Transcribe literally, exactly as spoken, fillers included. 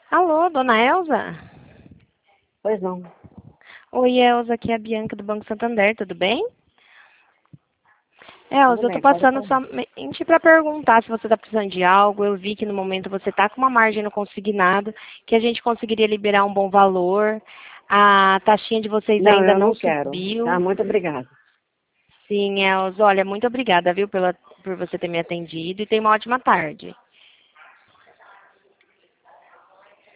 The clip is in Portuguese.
Alô, dona Elza? Pois não. Oi, Elza, aqui é a Bianca do Banco Santander, tudo bem? Elza, Tudo eu tô bem, pode passando falar. somente para perguntar se você está precisando de algo. Eu vi que no momento você está com uma margem no consignado, que a gente conseguiria liberar um bom valor. A taxinha de vocês Não, ainda eu não não quero. Tá? subiu. Muito obrigada. Sim, Elza, olha, muito obrigada, viu, pela, por você ter me atendido e tenha uma ótima tarde.